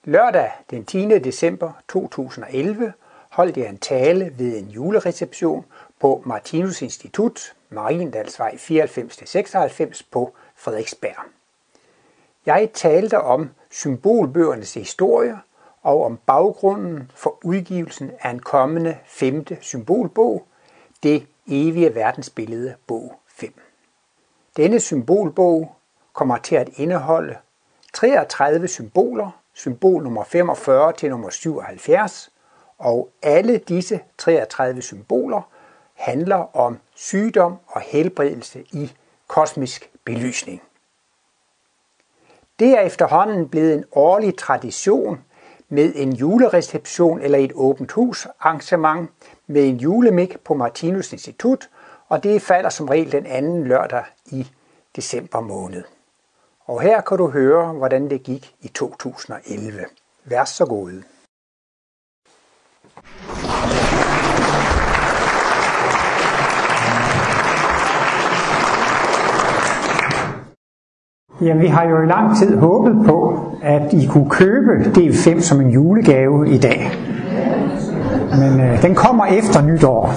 Lørdag den 10. december 2011 holdt jeg en tale ved en julereception på Martinus Institut, Mariendalsvej 94-96 på Frederiksberg. Jeg talte om symbolbøgernes historie og om baggrunden for udgivelsen af en kommende 5. symbolbog, Det evige verdensbillede, bog 5. Denne symbolbog kommer til at indeholde 33 symboler, symbol nummer 45 til nummer 77, og alle disse 33 symboler handler om sygdom og helbredelse i kosmisk belysning. Det er efterhånden blevet en årlig tradition med en julereception eller et åbent hus arrangement med en julemik på Martinus Institut, og det falder som regel den anden lørdag i december måned. Og her kan du høre, hvordan det gik i 2011. Vær så god. Ja, vi har jo i lang tid håbet på, at I kunne købe del 5 som en julegave i dag. Men den kommer efter nytår.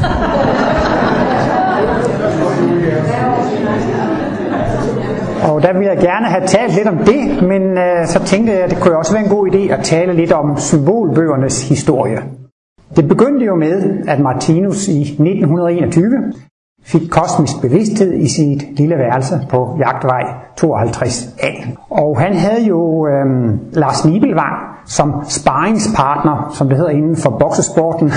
Og der ville jeg gerne have talt lidt om det, men så tænkte jeg, at det kunne også være en god idé at tale lidt om symbolbøgernes historie. Det begyndte jo med, at Martinus i 1921 fik kosmisk bevidsthed i sit lille værelse på Jagtvej 52A. Og han havde jo Lars Nibelvang som sparringspartner, som det hedder inden for boksesporten.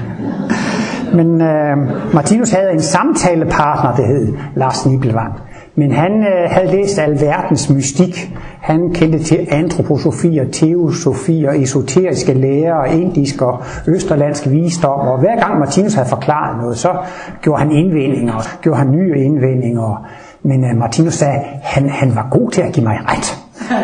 Men Martinus havde en samtalepartner, der hed Lars Nibelvang. Men han havde læst alverdens mystik. Han kendte til antroposofi og teosofi og esoteriske lærer og indisk og østerlandsk visdom. Og hver gang Martinus havde forklaret noget, så gjorde han indvendinger, gjorde han nye indvendinger. Men Martinus sagde, at han var god til at give mig ret.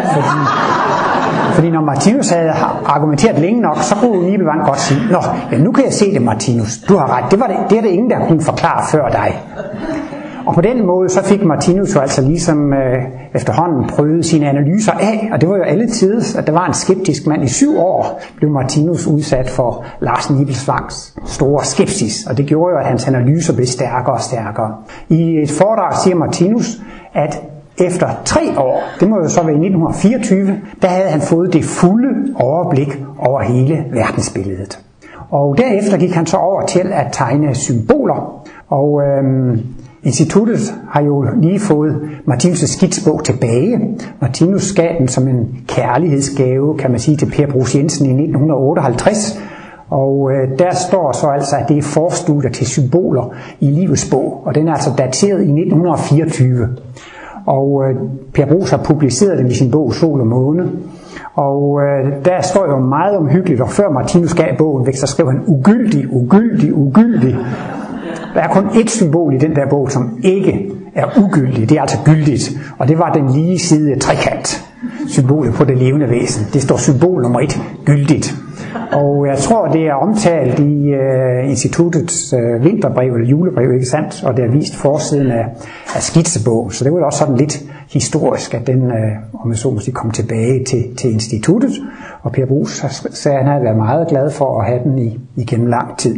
Fordi når Martinus havde argumenteret længe nok, så kunne Nibelvang godt sige, nå, ja, nu kan jeg se det, Martinus. Du har ret. Det er det ingen, der kunne forklare før dig. Og på den måde så fik Martinus jo altså ligesom efterhånden prøvet sine analyser af, og det var jo alle tider, at der var en skeptisk mand. I 7 år blev Martinus udsat for Lars Nibelvangs store skepsis, og det gjorde jo, at hans analyser blev stærkere og stærkere. I et foredrag siger Martinus, at efter 3 år, det må jo så være i 1924, der havde han fået det fulde overblik over hele verdensbilledet. Og derefter gik han så over til at tegne symboler, og instituttet har jo lige fået Martinus' skitsbog tilbage. Martinus gav den som en kærlighedsgave, kan man sige, til Per Bruus Jensen i 1958. Og der står så altså, at det er forstudier til symboler i livets bog, og den er altså dateret i 1924. Og Per Bruus har publiceret den i sin bog Sol og Måne. Og der står jo meget omhyggeligt, og før Martinus gav bogen væk, så skrev han ugyldig, ugyldig, ugyldig. Der er kun ét symbol i den der bog, som ikke er ugyldigt. Det er altså gyldigt. Og det var den lige side trekant. Symbolet på det levende væsen. Det står symbol nummer 1, gyldigt. Og jeg tror, det er omtalt i instituttets vinterbrev eller julebrev, ikke sandt? Og det er vist forsiden af skitsebogen. Så det var også sådan lidt historisk, at den, om jeg så måske, kom tilbage til instituttet. Og Per Bruus sagde, at han havde været meget glad for at have den igennem lang tid.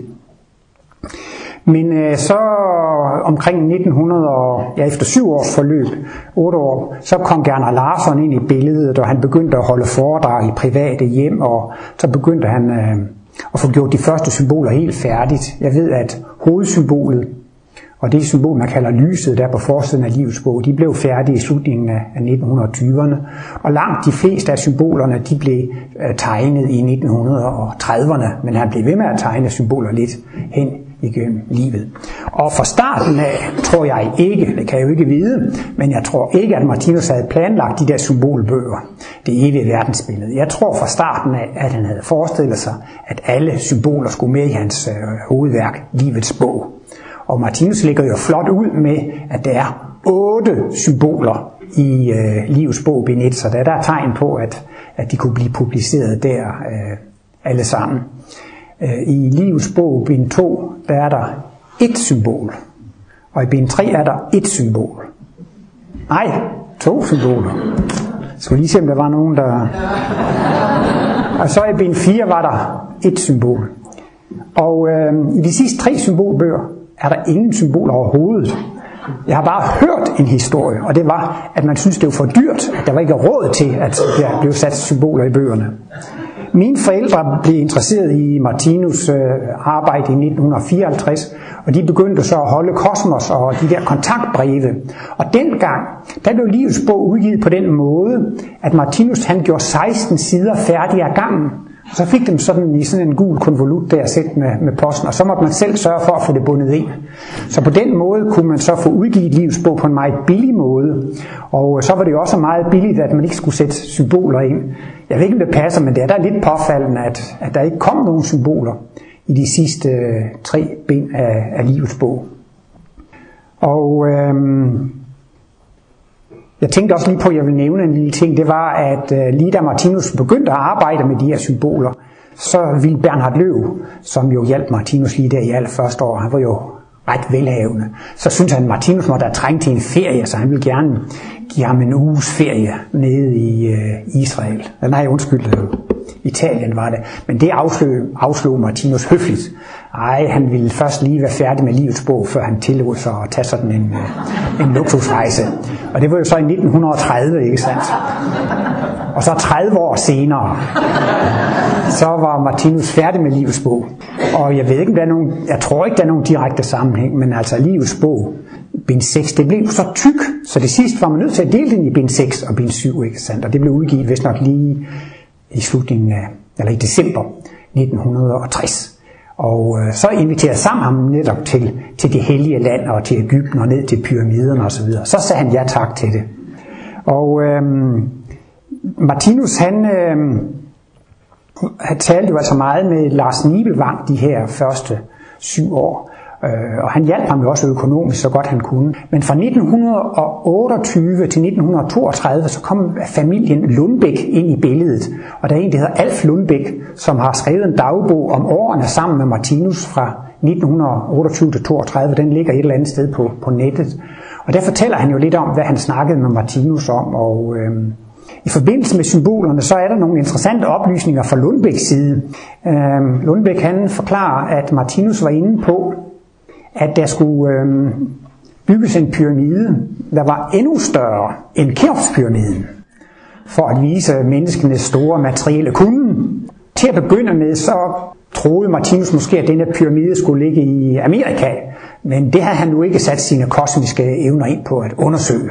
Men så omkring 1900, efter 7 års forløb, 8 år, så kom Gerner Larsson ind i billedet, og han begyndte at holde foredrag i private hjem, og så begyndte han at få gjort de første symboler helt færdigt. Jeg ved, at hovedsymbolet, og det symbol, man kalder lyset der på forsiden af livets bog, de blev færdige i slutningen af 1920'erne. Og langt de fleste af symbolerne, de blev tegnet i 1930'erne, men han blev ved med at tegne symboler lidt hen igennem livet. Og fra starten af, tror jeg ikke, det kan jeg jo ikke vide, men jeg tror ikke, at Martinus havde planlagt de der symbolbøger, det evige verdensbillede. Jeg tror fra starten af, at han havde forestillet sig, at alle symboler skulle med i hans hovedværk, Livets bog. Og Martinus lægger jo flot ud med, at der er 8 symboler i Livets bog, bind 1, så der er tegn på, at de kunne blive publiceret der alle sammen. I Livets bog, bind 2, der er der 1 symbol, og i bind 3 er der 1 symbol. Nej, 2 symboler. Skal vi lige se, om der var nogen, der Og så i bind 4 var der et symbol. Og i de sidste 3 symbolbøger er der ingen symboler overhovedet. Jeg har bare hørt en historie, og det var, at man synes det var for dyrt, at der var ikke råd til, at der blev sat symboler i bøgerne. Mine forældre blev interesseret i Martinus' arbejde i 1954, og de begyndte så at holde Kosmos og de der kontaktbreve. Og dengang, der blev Livets bog udgivet på den måde, at Martinus han gjorde 16 sider færdige af gangen. Så fik dem sådan i sådan en gul konvolut der sæt med posten, og så måtte man selv sørge for at få det bundet ind. Så på den måde kunne man så få udgivet Livets bog på en meget billig måde. Og så var det jo også meget billigt, at man ikke skulle sætte symboler ind. Jeg ved ikke, om det passer, men det er da lidt påfaldende, at der ikke kom nogen symboler i de sidste 3 bind af Livets bog. Og jeg tænkte også lige på, at jeg vil nævne en lille ting. Det var, at lige da Martinus begyndte at arbejde med de her symboler, så ville Bernhard Løv, som jo hjalp Martinus lige der i allerførste år, han var jo ret velhavende, så syntes han, at Martinus måtte have trængt til en ferie, så han ville gerne give ham en uges ferie nede i Israel. Nej, undskyld, Italien var det. Men det afslog Martinus høfligt. Ej, han ville først lige være færdig med Livets bog, før han tillod sig at tage sådan en luksusrejse. Og det var jo så i 1930, ikke sandt? Og så 30 år senere, så var Martinus færdig med Livets bog. Og jeg ved ikke, om der er nogen, jeg tror ikke, der er nogen direkte sammenhæng, men altså Livets bog, bind 6, det blev så tyk, så det sidste var man nødt til at dele den i bind 6 og bind 7, ikke sandt? Og det blev udgivet vist nok lige i slutningen af, eller i december 1960. Og så inviterede sammen ham netop til det hellige land og til Egypten og ned til pyramiderne og så videre. Så sagde han ja tak til det. Og Martinus han talte jo altså meget med Lars Nibelvang de her første 7 år. Og han hjalp ham jo også økonomisk så godt han kunne. Men fra 1928 til 1932 så kom familien Lundbæk ind i billedet. Og der er en, der hedder Alf Lundbæk, som har skrevet en dagbog om årene sammen med Martinus fra 1928 til 32. Den ligger et eller andet sted på nettet. Og der fortæller han jo lidt om, hvad han snakkede med Martinus om. Og i forbindelse med symbolerne, så er der nogle interessante oplysninger fra Lundbæks side. Lundbæk han forklarer, at Martinus var inde på, at der skulle bygges en pyramide, der var endnu større end Keopspyramiden, for at vise menneskenes store materielle kunden. Til at begynde med, så troede Martinus måske, at denne pyramide skulle ligge i Amerika, men det havde han nu ikke sat sine kosmiske evner ind på at undersøge.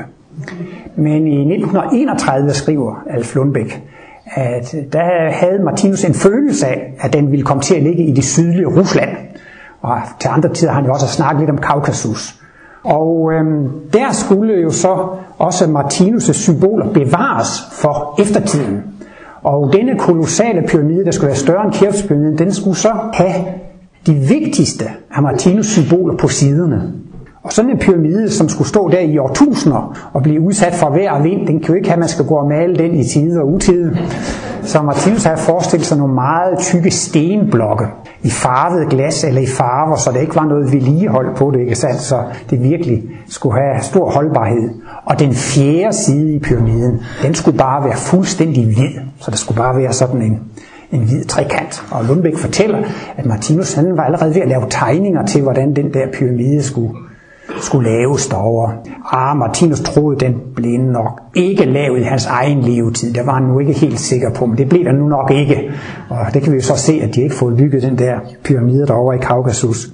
Men i 1931 skriver Alf Lundbæk, at der havde Martinus en følelse af, at den ville komme til at ligge i det sydlige Rusland. Og til andre tider har han jo også snakket lidt om Kaukasus. Og der skulle jo så også Martinus' symboler bevares for eftertiden. Og denne kolossale pyramide, der skulle være større end Keopspyramiden, den skulle så have de vigtigste af Martinus' symboler på siderne. Og sådan en pyramide, som skulle stå der i årtusinder og blive udsat for vejr og vind, den kan jo ikke have, at man skal gå og male den i tide og utide. Så Martinus havde forestillet sig nogle meget tykke stenblokke i farvet glas eller i farver, så der ikke var noget vedligehold på det, ikke sandt? Så det virkelig skulle have stor holdbarhed. Og den 4. side i pyramiden, den skulle bare være fuldstændig hvid, så der skulle bare være sådan en hvid trekant. Og Lundbæk fortæller, at Martinus han var allerede ved at lave tegninger til, hvordan den der pyramide skulle laves derovre. Martinus troede, den blev nok ikke lavet i hans egen levetid. Det var han nu ikke helt sikker på, men det blev der nu nok ikke. Og det kan vi jo så se, at de ikke får bygget den der pyramide derovre i Kaukasus.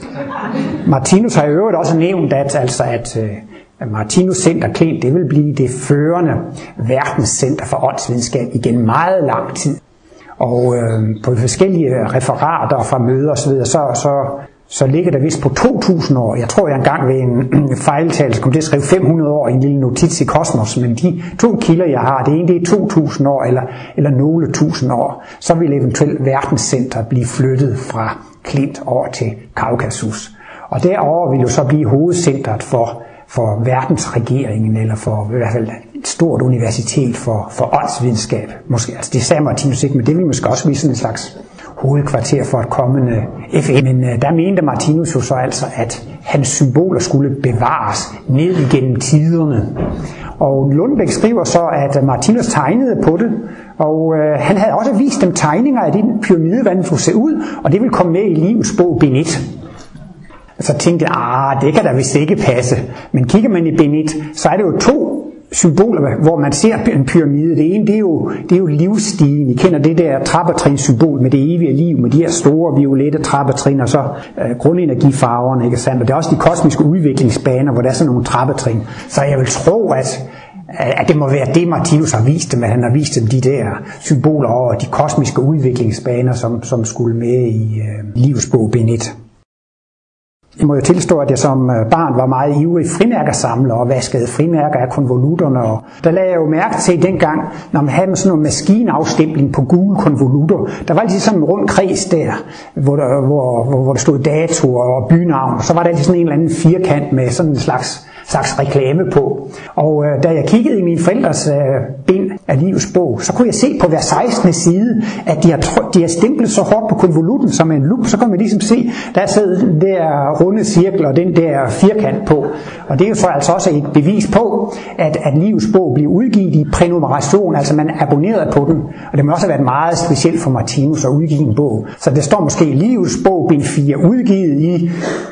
Martinus har i øvrigt også nævnt, at Martinus Center Klint, det vil blive det førende verdenscenter for åndsvidenskab igen meget lang tid. Og på forskellige referater fra møder osv., så ligger der vist på 2000 år. Jeg tror, jeg engang ved en fejltagelse kom til at skrive 500 år i en lille notits i Kosmos, men de 2 kilder, jeg har, det ene det er 2000 år eller nogle 1000 år. Så vil eventuelt verdenscenter blive flyttet fra Klint over til Kaukasus. Og derover vil jo så blive hovedcentret for verdensregeringen, eller for i hvert fald et stort universitet for åndsvidenskab. Måske, altså det sagde Martinus ikke, men det vil måske også blive sådan en slags hovedkvarter for et kommende FN. Men der mente Martinus jo så altså, at hans symboler skulle bevares ned igennem tiderne. Og Lundbæk skriver så, at Martinus tegnede på det, og han havde også vist dem tegninger af den pyramide, hvordan den skulle se ud, og det ville komme med i Livets bog, bind 1. Så tænkte jeg, det kan da vist ikke passe. Men kigger man i bind 1, så er det jo 2 symboler, hvor man ser en pyramide. Det ene, det er jo livsstigen. I kender det der trappetrin-symbol med det evige liv, med de her store violette trappetrin, og så grundenergifarverne, ikke sandt? Og det er også de kosmiske udviklingsbaner, hvor der er sådan nogle trappetrin. Så jeg vil tro, at det må være det, Martinus har vist dem, at han har vist dem de der symboler over de kosmiske udviklingsbaner, som skulle med i Livets bog, bind 1. Jeg må jo tilstå, at jeg som barn var meget ivrig frimærkersamler og vaskede frimærker af konvolutterne. Og der lagde jeg jo mærke til dengang, når man havde sådan en maskinafstempling på gule konvolutter. Der var altid sådan en rund kreds der, hvor der stod datoer og bynavn. Og så var der altid sådan en eller anden firkant med sådan en slags reklame på. Og da jeg kiggede i mine forældres bind af Livets bog, så kunne jeg se på hver 16. side, at de har stemplet så hårdt på konvolutten som en lup. Så kunne man ligesom se, der sad den der runde cirkel og den der firkant på. Og det er jo så altså også et bevis på, at Livets bog bliver udgivet i prænumeration, altså man abonnerede på den. Og det må også have været meget specielt for Martinus at udgive en bog. Så det står måske Livets bog, bind 4, udgivet i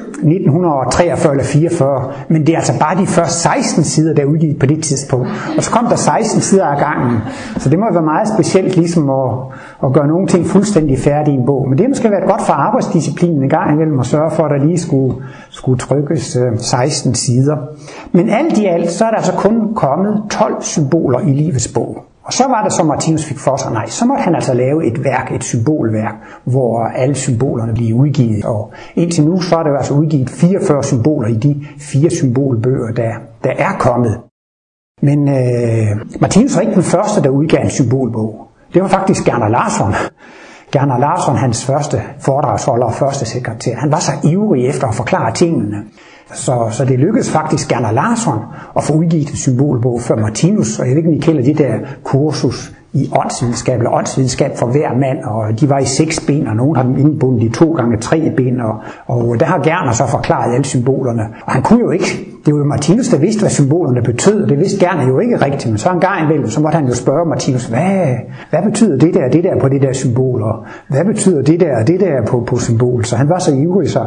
1943 eller 44, men det er altså bare de første 16 sider, der er udgivet på det tidspunkt. Og så kom der 16 sider af gangen. Så det må være meget specielt ligesom at gøre nogle ting fuldstændig færdige i en bog. Men det måske været godt for arbejdsdisciplinen en gang imellem at sørge for, at der lige skulle trykkes 16 sider. Men alt i alt, så er der altså kun kommet 12 symboler i Livets bog. Og så var det, som Martinus fik for sig, så måtte han altså lave et værk, et symbolværk, hvor alle symbolerne bliver udgivet. Og indtil nu, så er der altså udgivet 44 symboler i de 4 symbolbøger, der er kommet. Men Martinus var ikke den første, der udgav en symbolbog. Det var faktisk Gerner Larsson. Gerner Larsson, hans første foredragsholder og første sekretær, han var så ivrig efter at forklare tingene. Så det lykkedes faktisk Gerner Larsson at få udgivet en symbolbog før Martinus, og jeg ved ikke, om I kender det der kursus i åndsvidenskab, eller åndsvidenskab for hver mand, og de var i 6 bind, og nogen har dem indbundet i 2x3 bind, og der har Gerner så forklaret alle symbolerne. Og han kunne jo ikke, det var jo Martinus, der vidste, hvad symbolerne betød, og det vidste Gerner jo ikke rigtigt, men så en gang imellem, så måtte han jo spørge Martinus, hvad betyder det der på det der symbol, og hvad betyder det der på symbol, så han var så ivrig så.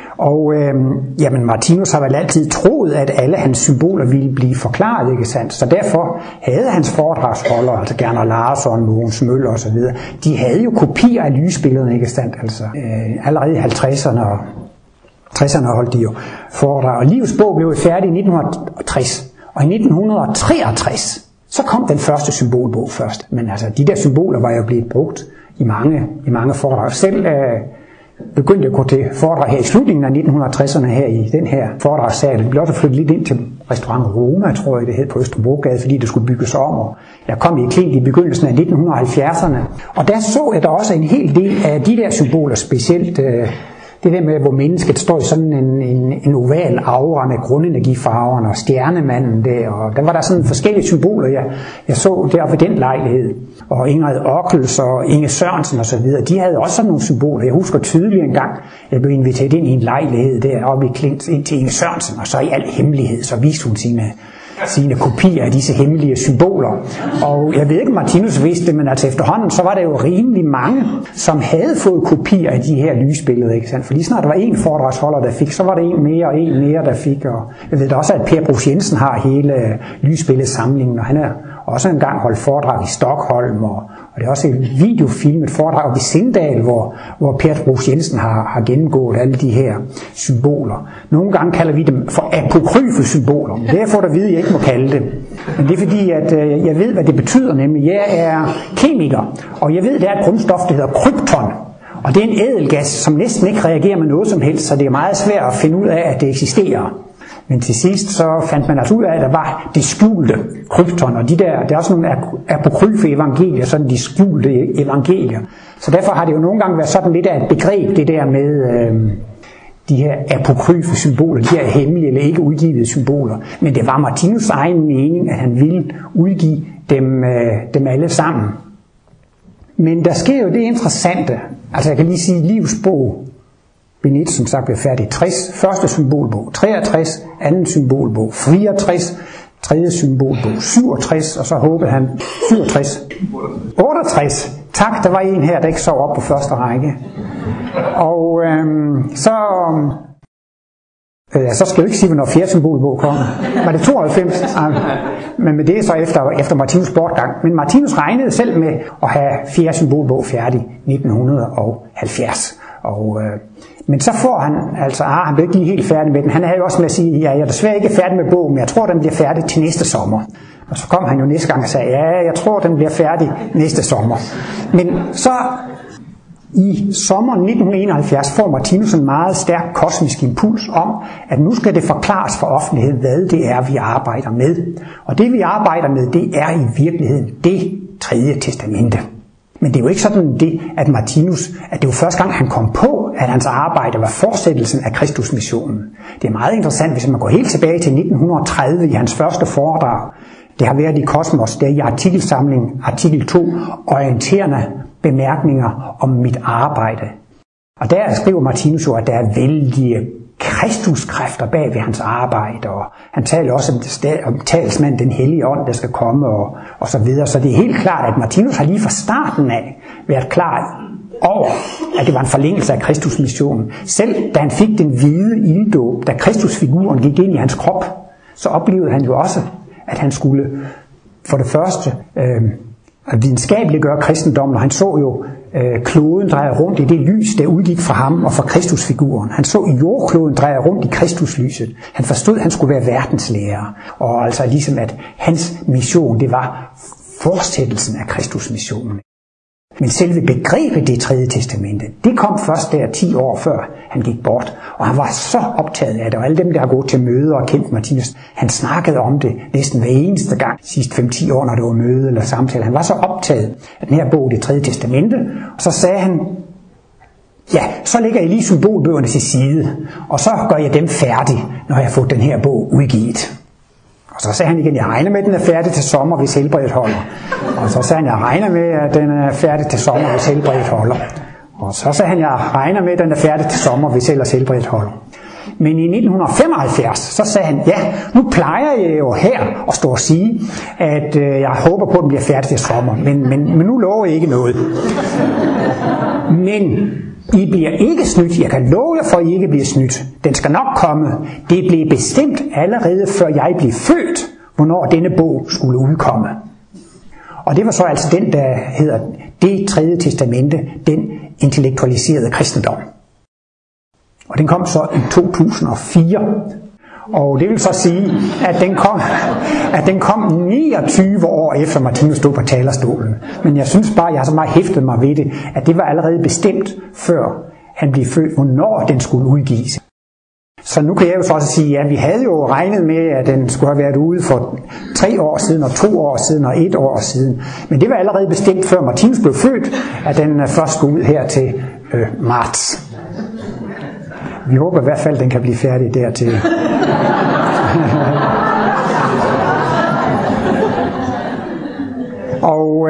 Og jamen Martinus har vel altid troet, at alle hans symboler ville blive forklaret, ikke sandt? Så derfor havde hans foredragsholdere, altså Gerner Larsson, Mogens Møller osv., de havde jo kopier af lysbillederne, ikke sandt? Altså allerede i 50'erne og 60'erne holdt de jo foredrag. Og Livets bog blev færdig i 1960, og i 1963, så kom den første symbolbog først. Men altså de der symboler var jo blevet brugt i mange foredrag. Selv begyndte at gå til foredrag her i slutningen af 1960'erne her i den her foredragssal. Det blev også flyttet lidt ind til restaurant Roma, tror jeg det hed, på Østerbrogade, fordi det skulle bygges om. Og jeg kom i klint i begyndelsen af 1970'erne, og der så jeg da også en hel del af de der symboler, specielt det der med, hvor mennesket står i sådan en oval aura med grundenergifarverne og stjernemanden der, og der var der sådan forskellige symboler, jeg så der ved den lejlighed. Og Ingrid Ockels og Inge Sørensen og så videre, de havde også sådan nogle symboler. Jeg husker tydeligt en gang, jeg blev inviteret ind i en lejlighed deroppe i Klint ind til Inge Sørensen, og så i al hemmelighed, så viste hun sine kopier af disse hemmelige symboler. Og jeg ved ikke, Martinus vidste det, men altså efterhånden, så var der jo rimelig mange, som havde fået kopier af de her lysbilleder, ikke sandt? For lige snart der var en foredragsholder, der fik, så var der en mere, der fik. Og jeg ved da også, at Per Bruus Jensen har hele lysbilledsamlingen, og han er også engang holdt foredrag i Stockholm, og det er også et videofilm, et foredrag ved Sindal, hvor Per Bruus Jensen har gennemgået alle de her symboler. Nogle gange kalder vi dem for apokryfe symboler, men det er for at vide, at jeg ikke må kalde det. Men det er fordi, at jeg ved, hvad det betyder, nemlig jeg er kemiker, og jeg ved, at der er et grundstof, der hedder krypton. Og det er en ædelgas, som næsten ikke reagerer med noget som helst, så det er meget svært at finde ud af, at det eksisterer. Men til sidst så fandt man altså ud af, at der var det skjulte krypton, og der er også nogle apokryfe evangelier, sådan de skjulte evangelier. Så derfor har det jo nogle gange været sådan lidt af et begreb, det der med de her apokryfe symboler, de her hemmelige eller ikke udgivede symboler. Men det var Martinus egen mening, at han ville udgive dem alle sammen. Men der sker jo det interessante, altså jeg kan lige sige, Livets bog, bind 1, som sagt, blev færdig 60, første symbolbog 63, anden symbolbog 64, tredje symbolbog, 67, og så håbede han 67. 68. Tak, der var en her, der ikke sov op på første række. Og så skal jeg ikke sige, hvornår fjerde symbolbog kommer. Var det 92? Men med det er så efter Martinus' bortgang. Men Martinus regnede selv med at have fjerde symbolbog færdig 1970. Men så får han, han blev ikke lige helt færdig med den. Han havde jo også med at sige, ja, jeg er desværre ikke færdig med bogen, men jeg tror, den bliver færdig til næste sommer. Og så kom han jo næste gang og sagde, ja, jeg tror, den bliver færdig næste sommer. Men så i sommeren 1971 får Martinus en meget stærk kosmisk impuls om, at nu skal det forklares for offentligheden, hvad det er, vi arbejder med. Og det, vi arbejder med, det er i virkeligheden det tredje testamente. Men det er jo ikke sådan det, at Martinus, at det var første gang, han kom på, at hans arbejde var fortsættelsen af Kristusmissionen. Det er meget interessant, hvis man går helt tilbage til 1930 i hans første foredrag. Det har været i Kosmos, der i artikelsamlingen, artikel 2, orienterende bemærkninger om mit arbejde. Og der skriver Martinus jo, at der er vældige kristuskræfter bag ved hans arbejde, og han taler også om talsmanden, den hellige ånd, der skal komme, og så videre. Så det er helt klart, at Martinus har lige fra starten af været klar over, at det var en forlængelse af Kristusmissionen. Selv da han fik den hvide ilddåb, da Kristusfiguren gik ind i hans krop, så oplevede han jo også, at han skulle for det første at videnskabeligt gøre kristendommen, og han så jo kloden dreje rundt i det lys, der udgik fra ham og fra Kristusfiguren. Han så jordkloden dreje rundt i Kristuslyset. Han forstod, at han skulle være verdenslærer, og altså ligesom at hans mission, det var fortsættelsen af Kristusmissionen. Men selve begrebet det tredje testamente, det kom først der 10 år før han gik bort. Og han var så optaget af det, og alle dem, der har gået til møder og kendt Martinus, han snakkede om det næsten hver eneste gang, sidste 5-10 år, når det var møde eller samtale. Han var så optaget af den her bog, det tredje testamente, og så sagde han, ja, så lægger jeg lige symbolbøgerne til side, og så gør jeg dem færdig, når jeg har fået den her bog udgivet. Og så sagde han igen, jeg regner med, at den er færdig til sommer, hvis helbredet holder. Og så sagde han, jeg regner med, at den er færdig til sommer, hvis helbredet holder. Og så sagde han, jeg regner med, at den er færdig til sommer, hvis ellers helbredet holder. Men i 1975, så sagde han, ja, nu plejer jeg jo her at stå og sige, at jeg håber på, at den bliver færdig til sommer. Men nu lover jeg ikke noget. Men I bliver ikke snydt. Jeg kan love jer for, at I ikke bliver snydt. Den skal nok komme. Det blev bestemt allerede før jeg blev født, hvornår denne bog skulle udkomme. Og det var så altså den, der hedder Det tredje testamente, den intellektualiserede kristendom. Og den kom så i 2004. Og det vil så sige, at den kom 29 år efter Martinus stod på talerstolen. Men jeg synes bare, jeg har så meget hæftet mig ved det, at det var allerede bestemt, før han blev født, hvornår den skulle udgives. Så nu kan jeg jo så også sige, at vi havde jo regnet med, at den skulle have været ude for 3 år siden, og 2 år siden, og 1 år siden. Men det var allerede bestemt, før Martinus blev født, at den først skulle ud her til marts. Vi håber i hvert fald, at den kan blive færdig dertil. Og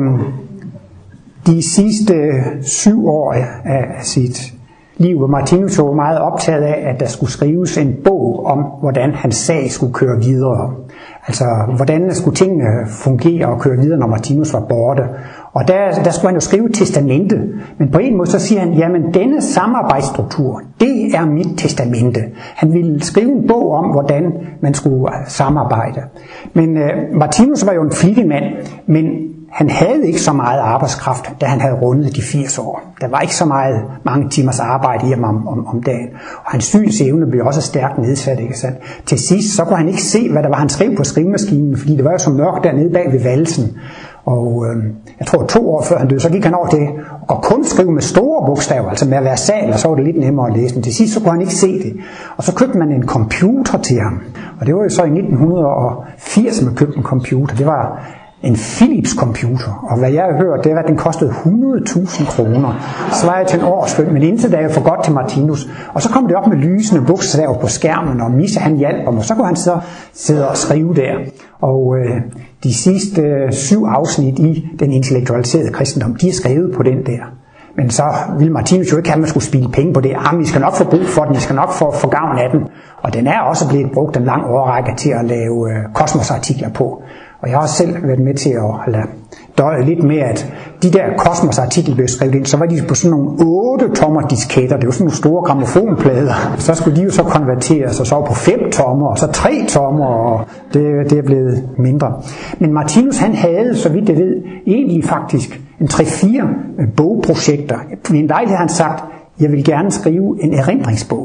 de sidste 7 år af sit liv var Martinus jo meget optaget af, at der skulle skrives en bog om, hvordan hans sag skulle køre videre. Altså, hvordan skulle tingene fungere og køre videre, når Martinus var borte. Og der skulle han jo skrive et testamente. Men på en måde så siger han, jamen denne samarbejdsstruktur, det er mit testamente. Han ville skrive en bog om, hvordan man skulle samarbejde. Men Martinus var jo en flittig mand, men han havde ikke så meget arbejdskraft, da han havde rundet de 80 år. Der var ikke så mange timers arbejde hjemme om dagen. Og hans synsevne blev også stærkt nedsat, ikke sandt? Til sidst, så kunne han ikke se, hvad der var, han skrev på skrivemaskinen, fordi det var jo så mørkt dernede bag ved valsen. Og jeg tror 2 år før han døde, så gik han over til at kun skrive med store bogstaver, altså med versal, og så var det lidt nemmere at læse. Men til sidst, så kunne han ikke se det. Og så købte man en computer til ham. Og det var jo så i 1980, man købte en computer. Det var en Philips computer, og hvad jeg har hørt, det var, at den kostede 100.000 kroner. Så var jeg til en årsløn, men indtil da er jeg for godt til Martinus. Og så kom det op med lysende bogstaver på skærmen, og Misse han hjalp ham, og så kunne han så sidde og skrive der. Og de sidste 7 afsnit i den intellektualiserede kristendom, de er skrevet på den der. Men så ville Martinus jo ikke have, at man skulle spilde penge på det. I skal nok få brug for den, I skal nok få gavn af den. Og den er også blevet brugt en lang årrække til at lave kosmosartikler på. Og jeg har også selv været med til at døje lidt med, at de der kosmosartikler blev skrevet ind, så var de på sådan nogle 8-tommer disketter. Det var sådan nogle store grammofonplader. Så skulle de jo så konverteres, og så på 5 tommer, og så 3 tommer, og det er blevet mindre. Men Martinus, han havde, så vidt jeg ved, egentlig faktisk en 3-4 bogprojekter. Ved en lejlighed har han sagt, jeg vil gerne skrive en erindringsbog.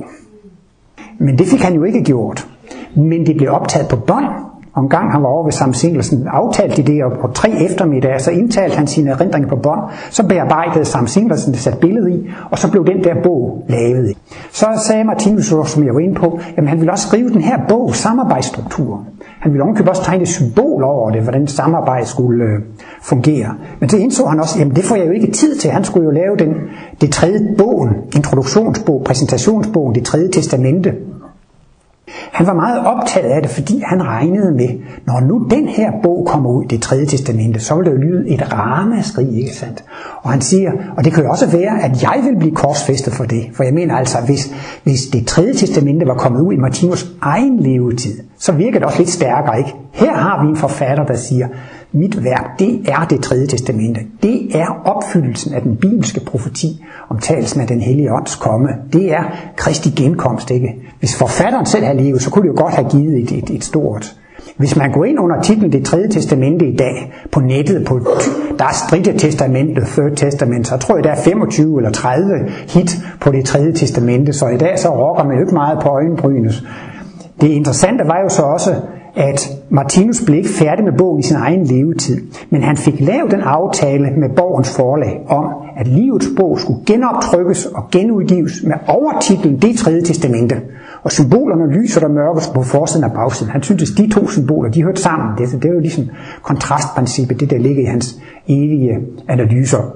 Men det fik han jo ikke gjort. Men det blev optaget på bånd. Og en gang han var over ved Sam Singleton, aftalte de det, og på 3 eftermiddage, så indtalte han sine erindringer på bånd. Så bearbejdede Sam Singleton det, sat billede i, og så blev den der bog lavet. Så sagde Martinus, som jeg var inde på, at han ville også skrive den her bog, samarbejdsstrukturen. Han ville ovenkøbet også tegne et symbol over det, hvordan samarbejde skulle fungere. Men så indså han også, jamen det får jeg jo ikke tid til. Han skulle jo lave det tredje bogen, introduktionsbog, præsentationsbogen, det tredje testamente. Han var meget optaget af det, fordi han regnede med, når nu den her bog kommer ud, det tredje testamente, så vil det jo lyde et ramaskrig, ikke sandt? Og han siger, og det kan jo også være, at jeg vil blive korsfæstet for det. For jeg mener altså, hvis det tredje testamente var kommet ud i Martinus' egen levetid, så virker det også lidt stærkere, ikke? Her har vi en forfatter, der siger, mit værk, det er det tredje testamente. Det er opfyldelsen af den bibelske profeti om talelsen af den hellige ånds komme. Det er Kristi genkomst, ikke? Hvis forfatteren selv havde levet, så kunne det jo godt have givet et stort. Hvis man går ind under titlen Det tredje testamente i dag på nettet, der er Stritte testamentet, Third Testament, så tror jeg, der er 25 eller 30 hit på det tredje testamente, så i dag så rokker man jo ikke meget på øjenbrynet. Det interessante var jo så også, at Martinus blev ikke færdig med bogen i sin egen levetid, men han fik lavet en aftale med Borgens forlag om, at livets bog skulle genoptrykkes og genudgives med overtitlen Det tredje testamente. Og symbolerne lyser og mørker på forsiden og bagsiden. Han syntes, at de 2 symboler, de hørte sammen. Det er jo ligesom kontrastprincippet, det der ligger i hans evige analyser.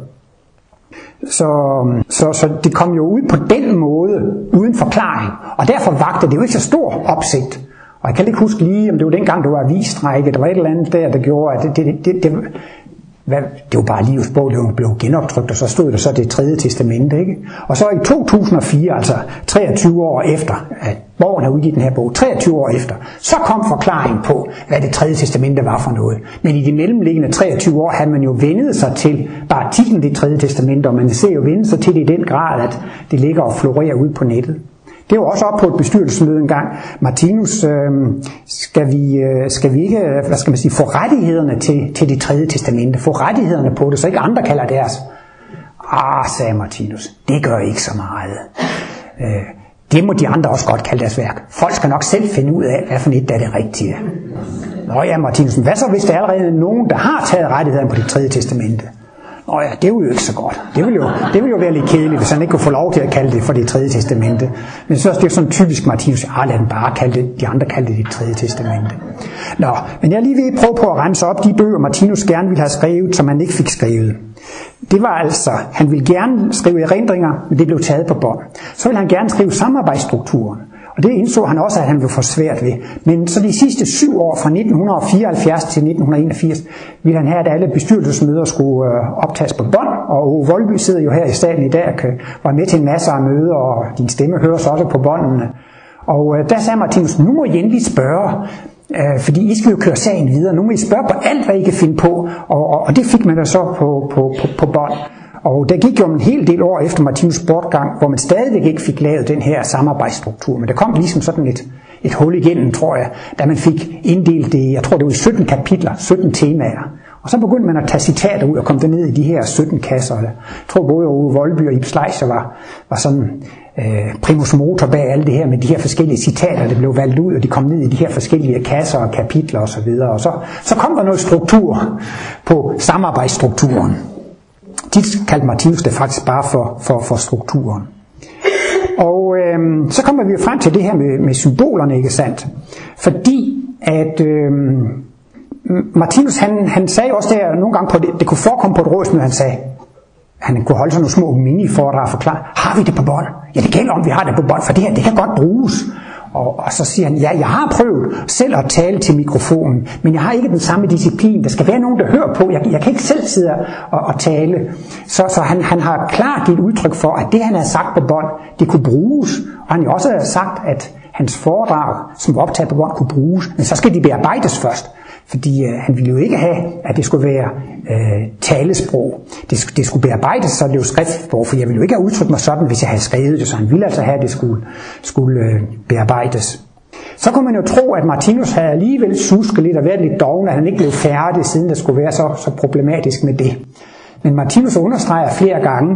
Så det kom jo ud på den måde, uden forklaring. Og derfor vagte det jo ikke så stor opsigt. Og jeg kan ikke huske lige, om det var dengang, det var avisstrække, der var et eller andet der gjorde, at det var bare livets bog, det blev genoptrykt, og så stod der så det tredje testamente, ikke? Og så i 2004, altså 23 år efter, at Borgen har udgivet den her bog, 23 år efter, så kom forklaringen på, hvad det tredje testamente var for noget. Men i de mellemliggende 23 år havde man jo vendet sig til bare titlen Det tredje testamente, og man ser jo vendet sig til det i den grad, at det ligger og florerer ud på nettet. Det var også op på et bestyrelsesmøde en gang. Martinus, skal vi ikke, hvad skal man sige, få rettighederne til det tredje testamente, få rettighederne på det, så ikke andre kalder deres. Sagde Martinus, det gør ikke så meget. Det må de andre også godt kalde deres værk. Folk skal nok selv finde ud af, hvad for et der er det rigtige. Nå ja, Martinus, hvad så hvis der allerede er nogen, der har taget rettighederne på det tredje testamente? Nå ja, det er jo ikke så godt. Det vil jo være lidt kedeligt, hvis han ikke kunne få lov til at kalde det for det tredje testamente. Men så er det jo sådan typisk Martinus, lad den bare kalde det, de andre kalde det tredje testamente. Nå, men jeg lige vil prøve på at rense op de bøger, Martinus gerne ville have skrevet, som han ikke fik skrevet. Det var altså, han ville gerne skrive erindringer, men det blev taget på bånd. Så ville han gerne skrive samarbejdsstrukturen. Og det indså han også, at han blev for svært ved. Men så de sidste 7 år, fra 1974 til 1981, ville han have, at alle bestyrelsesmøder skulle optages på bånd. Og Ove Voldby sidder jo her i salen i dag og kan være med til en masse af møder, og din stemme høres også på båndene. Og der sagde Martinus, nu må I endelig spørge, fordi I skal jo køre sagen videre. Nu må I spørge på alt, hvad I kan finde på. Og det fik man da så på bånd. Og der gik jo en hel del år efter Martinus' bortgang, hvor man stadigvæk ikke fik lavet den her samarbejdsstruktur. Men der kom ligesom sådan et hul igennem, tror jeg, da man fik inddelt det, jeg tror det var i 17 kapitler, 17 temaer. Og så begyndte man at tage citater ud og komme ned i de her 17 kasser. Jeg tror både Ove Voldby og Ib Schleicher var sådan primus motor bag alt det her med de her forskellige citater, der blev valgt ud, og de kom ned i de her forskellige kasser og kapitler osv. Og så kom der noget struktur på samarbejdsstrukturen. De kaldte Martinus det faktisk bare for strukturen. Og så kommer vi frem til det her med symbolerne, ikke sandt? Fordi at Martinus, han sagde også der nogle gange, det kunne forekomme på et rådsmøde, han sagde, han kunne holde sådan nogle små mini-foredrag og forklare, har vi det på bånd? Ja, det gælder om, vi har det på bånd, for det her, det kan godt bruges. Og så siger han, ja, jeg har prøvet selv at tale til mikrofonen, men jeg har ikke den samme disciplin. Der skal være nogen, der hører på. Jeg kan ikke selv sidde og tale. Så han har klart givet udtryk for, at det, han havde sagt på bånd, det kunne bruges. Og han har også sagt, at hans foredrag, som var optaget på bånd, kunne bruges. Men så skal de bearbejdes først. Fordi han ville jo ikke have, at det skulle være talesprog. Det skulle bearbejdes, så det jo skriftsprog, for jeg ville jo ikke have udtrykt mig sådan, hvis jeg havde skrevet det, så han ville altså have, at det skulle bearbejdes. Så kunne man jo tro, at Martinus havde alligevel susket lidt og været lidt doven, at han ikke blev færdig, siden der skulle være så problematisk med det. Men Martinus understreger flere gange,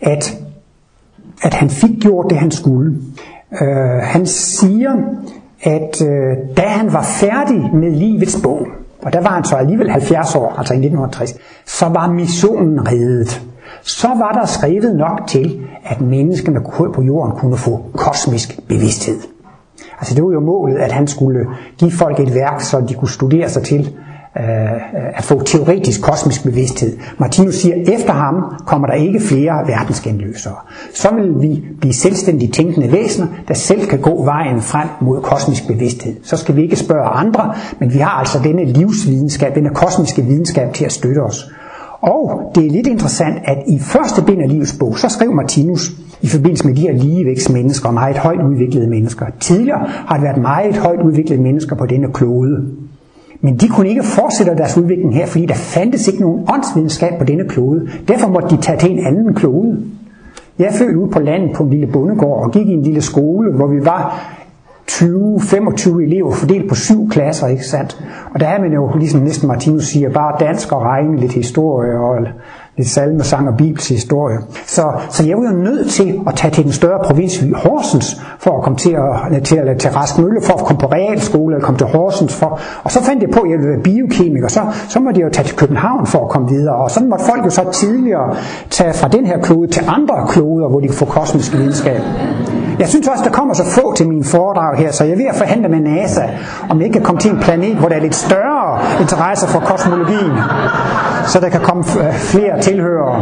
at han fik gjort det, han skulle. Han siger, at da han var færdig med livets bog, og der var han så alligevel 70 år, altså i 1960, så var missionen reddet. Så var der skrevet nok til, at menneskene på jorden kunne få kosmisk bevidsthed. Altså det var jo målet, at han skulle give folk et værk, så de kunne studere sig til at få teoretisk kosmisk bevidsthed. Martinus siger, at efter ham kommer der ikke flere verdensgenløsere. Så vil vi blive selvstændigt tænkende væsener, der selv kan gå vejen frem mod kosmisk bevidsthed. Så skal vi ikke spørge andre, men vi har altså denne livsvidenskab, denne kosmiske videnskab til at støtte os. Og det er lidt interessant, at i første bind af livets bog, så skrev Martinus i forbindelse med de her ligevækstmennesker, meget højt udviklede mennesker. Tidligere har det været meget højt udviklede mennesker på denne klode. Men de kunne ikke fortsætte deres udvikling her, fordi der fandtes ikke nogen åndsvidenskab på denne klode. Derfor måtte de tage til en anden klode. Jeg er født ude på landet på en lille bondegård og gik i en lille skole, hvor vi var 20-25 elever fordelt på 7 klasser, ikke sandt? Og der er man jo, ligesom næsten Martinus siger, bare dansk og regne, lidt historie og lidt salmesang og bibelshistorie. Så jeg var jo nødt til at tage til den større provinsby Horsens, for at komme til Rask Mølle, for at komme på realskole, eller komme til Horsens. Og så fandt jeg på, at jeg ville være biokemiker, så måtte jeg jo tage til København for at komme videre. Og sådan måtte folk jo så tidligere tage fra den her klode til andre kloder, hvor de kan få kosmisk videnskab. Jeg synes også, der kommer så få til min foredrag her, så jeg er ved at forhandle med NASA, om jeg ikke kan komme til en planet, hvor der er lidt større interesse for kosmologien, så der kan komme flere tilhørere.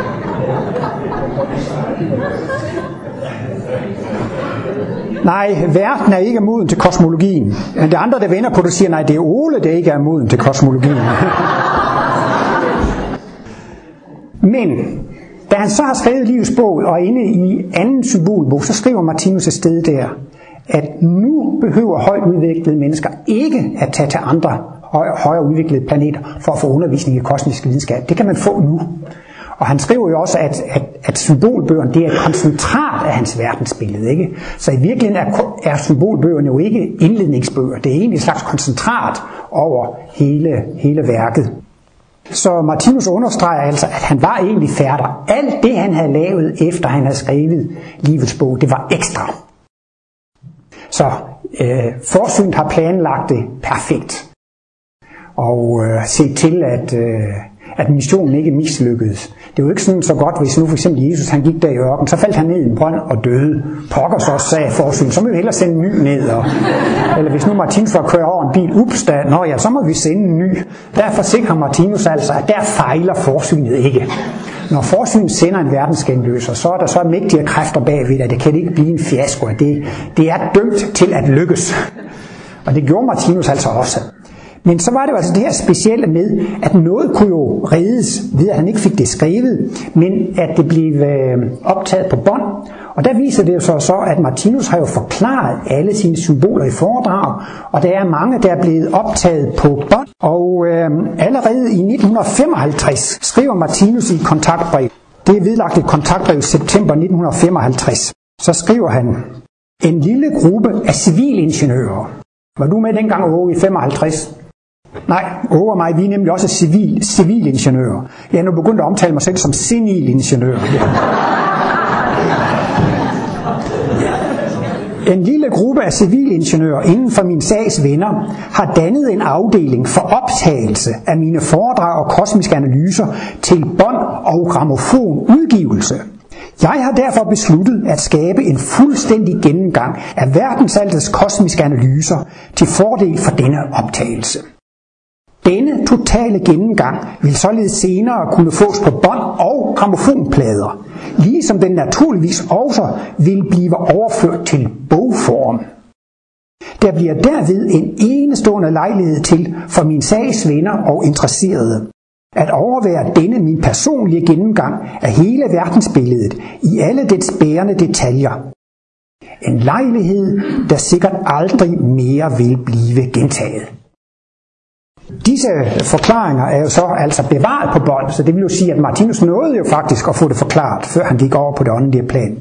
Nej, verden er ikke moden til kosmologien. Men det er andre, der vender på det, siger, nej, det er Ole, der ikke er moden til kosmologien. Men da han så har skrevet livets bog og er inde i anden symbolbog, så skriver Martinus et sted der, at nu behøver højt udviklede mennesker ikke at tage til andre højere udviklede planeter for at få undervisning i kosmisk videnskab. Det kan man få nu. Og han skriver jo også, at symbolbøgerne, det er et koncentrat af hans verdensbillede, ikke? Så i virkeligheden er symbolbøgerne jo ikke indledningsbøger. Det er egentlig et slags koncentrat over hele værket. Så Martinus understreger altså, at han var egentlig færdig. Alt det, han havde lavet, efter han havde skrevet livets bog, det var ekstra. Så forsynet har planlagt det perfekt. Og set til, at missionen ikke mislykkedes. Det er jo ikke sådan så godt, hvis nu for eksempel Jesus han gik der i ørkenen, så faldt han ned i en brønd og døde. Pokker så sagde forsynet, så må vi hellere sende en ny ned. Eller hvis nu Martinus var kørt over en bil, så må vi sende en ny. Derfor sikrer Martinus altså, at der fejler forsynet ikke. Når forsynet sender en verdensgenløser, så er der så mægtige kræfter bagved, at det kan ikke blive en fiasko. Det er dømt til at lykkes. Og det gjorde Martinus altså også. Men så var det jo altså det her specielle med, at noget kunne jo reddes ved, at han ikke fik det skrevet, men at det blev optaget på bånd. Og der viser det jo så, at Martinus har jo forklaret alle sine symboler i foredrag, og der er mange, der er blevet optaget på bånd. Og allerede i 1955 skriver Martinus i et kontaktbrev. Det er vedlagt et kontaktbrev i september 1955. Så skriver han, en lille gruppe af civilingeniører. Var du med dengang, Åge, i 55? Nej, Åge og mig, vi er nemlig også civilingeniører. Jeg er nu begyndt at omtale mig selv som senilingeniør. En lille gruppe af civilingeniører inden for min sags venner har dannet en afdeling for optagelse af mine foredrag og kosmiske analyser til bånd- og grammofonudgivelse. Jeg har derfor besluttet at skabe en fuldstændig gennemgang af verdensaltets kosmiske analyser til fordel for denne optagelse. Denne totale gennemgang vil således senere kunne fås på bånd og grammofonplader, ligesom den naturligvis også vil blive overført til bogform. Der bliver derved en enestående lejlighed til for min sags venner og interesserede at overvære denne min personlige gennemgang af hele verdensbilledet i alle dets bærende detaljer. En lejlighed, der sikkert aldrig mere vil blive gentaget. Disse forklaringer er jo så altså bevaret på bånd, så det vil jo sige, at Martinus nåede jo faktisk at få det forklaret, før han gik over på det åndelige plan.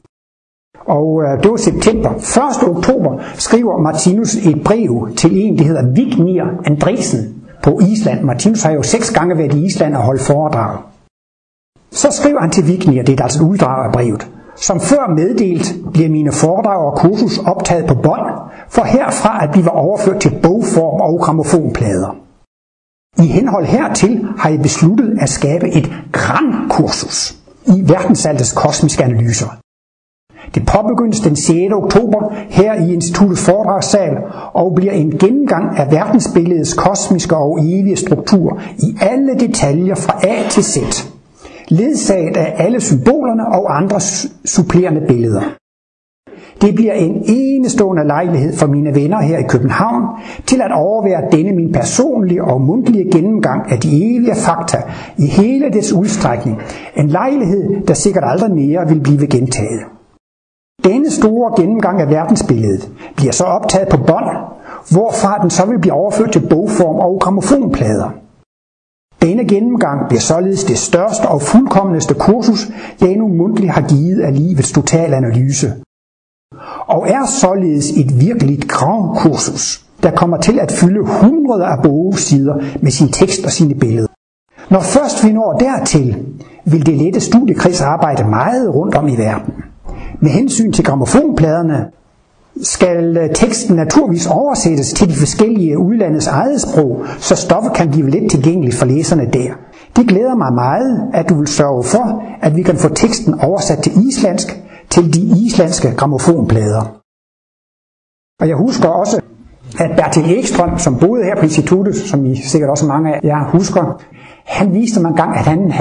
Og det var september. 1. oktober skriver Martinus et brev til en, der hedder Vignir Andresen på Island. Martinus har jo 6 gange været i Island og holdt foredrag. Så skriver han til Vignir, det er altså et uddrag af brevet. Som før meddelt bliver mine foredrag og kursus optaget på bånd, for herfra at blive overført til bogform og grammofonplader. I henhold hertil har jeg besluttet at skabe et grandkursus i verdensaltets kosmiske analyser. Det påbegyndes den 6. oktober her i instituttets foredragssal og bliver en gennemgang af verdensbilledets kosmiske og evige struktur i alle detaljer fra A til Z, ledsaget af alle symbolerne og andre supplerende billeder. Det bliver en enestående lejlighed for mine venner her i København til at overvære denne min personlige og mundtlige gennemgang af de evige fakta i hele dets udstrækning. En lejlighed, der sikkert aldrig mere vil blive gentaget. Denne store gennemgang af verdensbilledet bliver så optaget på bånd, hvorfra den så vil blive overført til bogform og grammofonplader. Denne gennemgang bliver således det største og fuldkommeneste kursus, jeg endnu mundtligt har givet af livets totale analyse. Og er således et virkeligt gravkursus, der kommer til at fylde hundreder af bogsider med sin tekst og sine billeder. Når først vi når dertil, vil det lette studiekredsarbejde meget rundt om i verden. Med hensyn til grammofonpladerne skal teksten naturligvis oversættes til de forskellige udlandets eget sprog, så stoffet kan blive let tilgængeligt for læserne der. Det glæder mig meget, at du vil sørge for, at vi kan få teksten oversat til islandsk, til de islandske grammofonplader. Og jeg husker også, at Bertil Ekstrøm, som boede her på instituttet, som I sikkert også mange af jer husker, han viste mig en gang, at han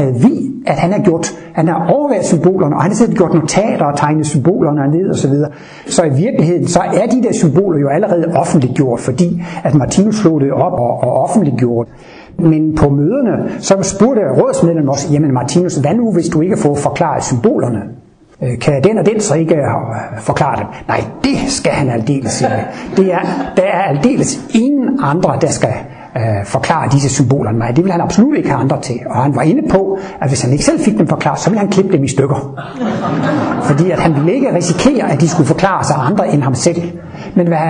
havde overværet symbolerne, og han havde gjort notater og tegnet symbolerne ned og så videre. Så i virkeligheden, så er de der symboler jo allerede offentliggjort, fordi at Martinus slog det op og offentliggjort. Men på møderne, så spurgte rådsmedlemmen også, jamen Martinus, hvad nu, hvis du ikke får forklaret symbolerne? Kan den og den så ikke forklare dem? Nej, det skal han aldeles ikke. Der er aldeles ingen andre, der skal forklare disse symboler. Nej, det vil han absolut ikke have andre til. Og han var inde på, at hvis han ikke selv fik dem forklaret, så ville han klippe dem i stykker. Fordi at han ville ikke risikere, at de skulle forklare sig andre end ham selv. Men hvad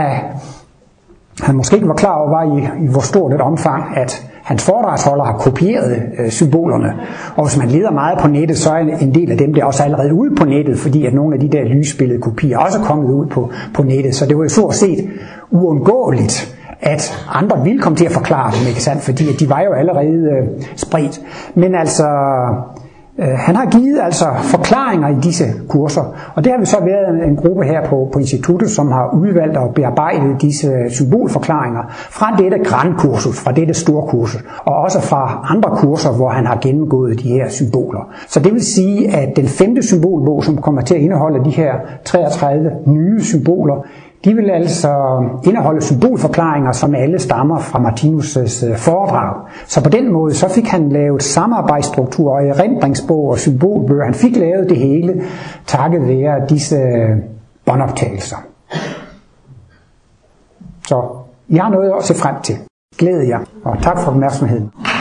han måske ikke var klar over, var i hvor stort et omfang, at hans foredragsholder har kopieret symbolerne. Og hvis man leder meget på nettet, så er en del af dem der også allerede ude på nettet, fordi at nogle af de der lysbillede kopier også er kommet ud på nettet. Så det var jo stort set uundgåeligt, at andre ville komme til at forklare dem, ikke sandt? Fordi at de var jo allerede spredt. Men altså, han har givet altså forklaringer i disse kurser, og det har vi så været en gruppe her på instituttet, som har udvalgt og bearbejdet disse symbolforklaringer fra dette grandkursus, fra dette store kursus, og også fra andre kurser, hvor han har gennemgået de her symboler. Så det vil sige, at den 5. symbolbog, som kommer til at indeholde de her 33 nye symboler, de vil altså indeholde symbolforklaringer, som alle stammer fra Martinus' foredrag. Så på den måde så fik han lavet samarbejdsstruktur og erindringsbog og symbolbøger. Han fik lavet det hele takket være disse båndoptagelser. Så I har noget at se frem til. Glæder jer, og tak for opmærksomheden.